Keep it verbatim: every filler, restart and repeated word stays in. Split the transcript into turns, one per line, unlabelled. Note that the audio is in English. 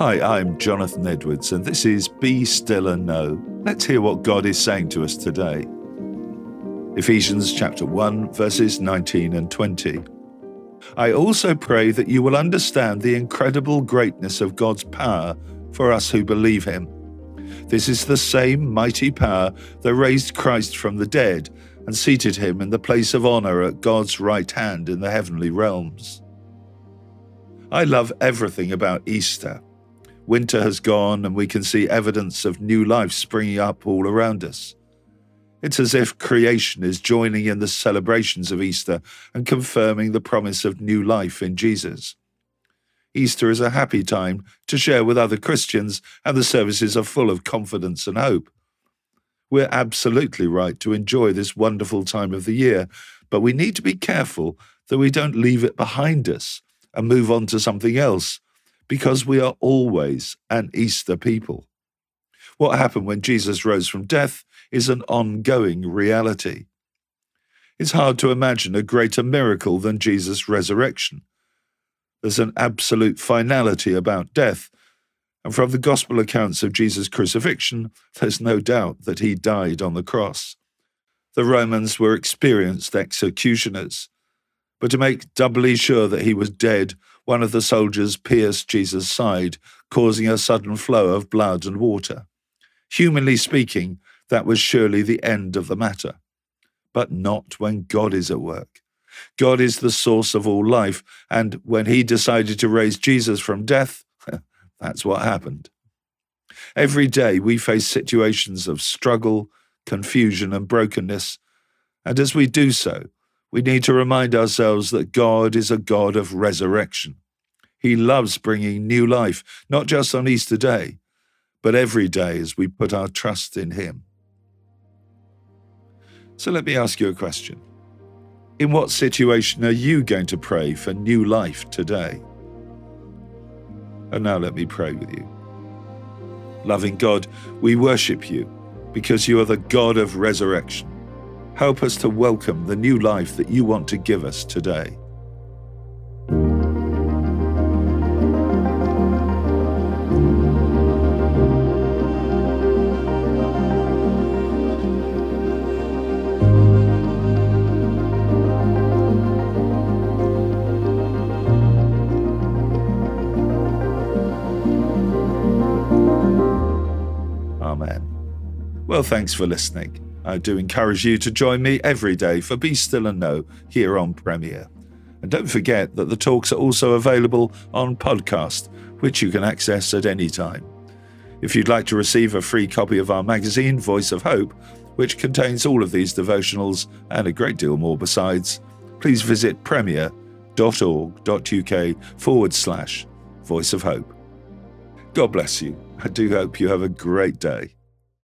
Hi, I'm Jonathan Edwards, and this is Be Still and Know. Let's hear what God is saying to us today. Ephesians chapter one, verses nineteen and twenty. I also pray that you will understand the incredible greatness of God's power for us who believe him. This is the same mighty power that raised Christ from the dead and seated him in the place of honor at God's right hand in the heavenly realms. I love everything about Easter. Winter has gone and we can see evidence of new life springing up all around us. It's as if creation is joining in the celebrations of Easter and confirming the promise of new life in Jesus. Easter is a happy time to share with other Christians, and the services are full of confidence and hope. We're absolutely right to enjoy this wonderful time of the year, but we need to be careful that we don't leave it behind us and move on to something else, because we are always an Easter people. What happened when Jesus rose from death is an ongoing reality. It's hard to imagine a greater miracle than Jesus' resurrection. There's an absolute finality about death, and from the gospel accounts of Jesus' crucifixion, there's no doubt that he died on the cross. The Romans were experienced executioners, but to make doubly sure that he was dead, one of the soldiers pierced Jesus' side, causing a sudden flow of blood and water. Humanly speaking, that was surely the end of the matter. But not when God is at work. God is the source of all life, and when he decided to raise Jesus from death, that's what happened. Every day we face situations of struggle, confusion, and brokenness, and as we do so, we need to remind ourselves that God is a God of resurrection. He loves bringing new life, not just on Easter Day, but every day as we put our trust in him. So let me ask you a question. In what situation are you going to pray for new life today? And now let me pray with you. Loving God, we worship you because you are the God of resurrection. Help us to welcome the new life that you want to give us today. Amen. Well, thanks for listening. I do encourage you to join me every day for Be Still and Know here on Premier. And don't forget that the talks are also available on podcast, which you can access at any time. If you'd like to receive a free copy of our magazine, Voice of Hope, which contains all of these devotionals and a great deal more besides, please visit premier.org.uk forward slash Voice of Hope. God bless you. I do hope you have a great day.